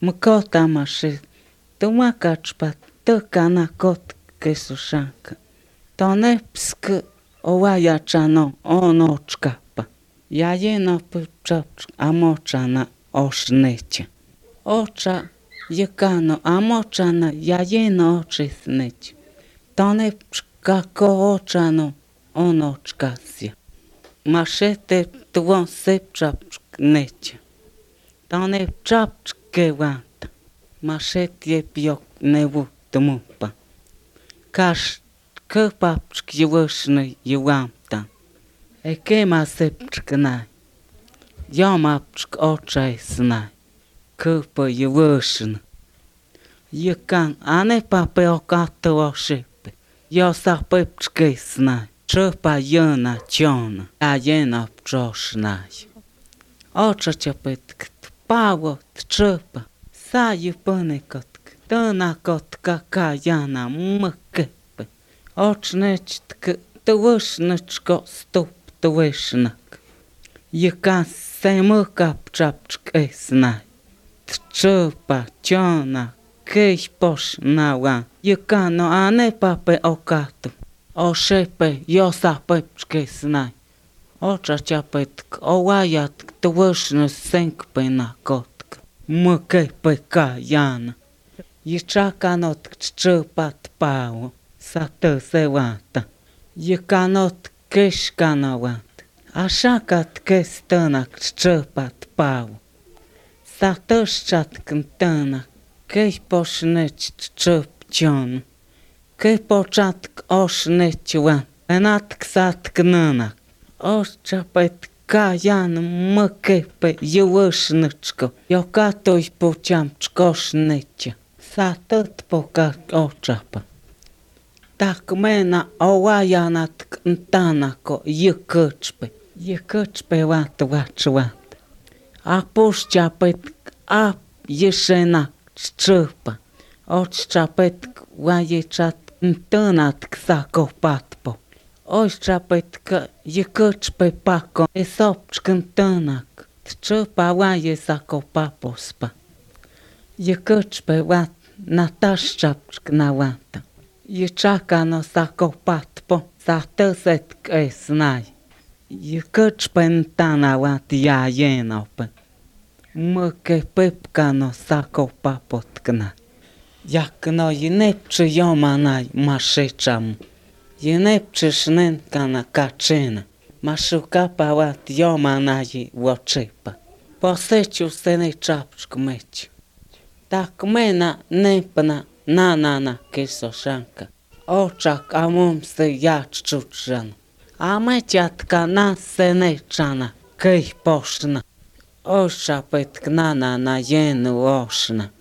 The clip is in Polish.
Mkota maszy, to makaczpa, to kana kot kesuszanka. To nepsk ołajaczano onoczkapa. Jajeno pypczapczk amoczana osznycie. Ocza jekano amoczana jajeno oczysnycie. To nepczka kooczano onoczkasja. Maszete tuon sypczapczk nycie. To nepczapczke wanta. Maszecie piok newutmupa. Kasz köpapczk jełyszny jełamta. Ekema sypczk naj. Jomapczk oczaj snaj. Köpa jełyszny. Jekan ane pape okato oszypy. Josa pypczke snaj. Trzypa jena ciona. A jena pczosznaj. Ocza cię pytk. Pało trzypa. Saji pynykotk. Tana kotka kajana mkepy. Ocznecztk tułysznyczko stup tułysznak. Jaka semyka pczapczk esnaj. Trzypa ciona. Kyś posznała. Jaka no ane pape okatu. Oszypy josa pypczke snaj. Ocza cię pytk. Ołajatk tułyszny sękpy na kotka. Mkepy kajana. Jaczakanot trzypat pało. Satese wata. Jekanot kyszkanowat. A szakat kestonak trzypat pało. Satoszczat kntana. Kyś posznyć trzypcion. Ky poczatk osznyć wan. Enatk satknanak. Oszczapet kajan mkepy jełyszniczko. Jokatoś pociam czkosznycie. Satot poka oczapa. Tak mena ołajanat ktanako jekyczpy. Jekyczpy wat wacz wat. A puszczapytk a jeszenak szczypa. Oczczapytk łajeczat ktanatk sakopatpo. Oszczapytk jekyczpy pako esopczk ktanak. Szczypa łaje sakopapospa. Jekyczpy wat nataszczapczk na wata. Jeczakano sakopatpo satesetk esnaj. Jekyczpy ntana wat jajenopy. Myke pypkano sakopapotkna. Jak no jenepczy jomanaj maszyczam. Jenepczy sznenka na kaczyna. Maszukapa wat jomanaj łoczypa. Posyciu seny czapczk myć. Tak mena nepna nanana kesoszanka. Oczak a mumsy jaczuczan. A meciatka na seneczana. Kyj poszna. Oszapytk nanana jenu oszna.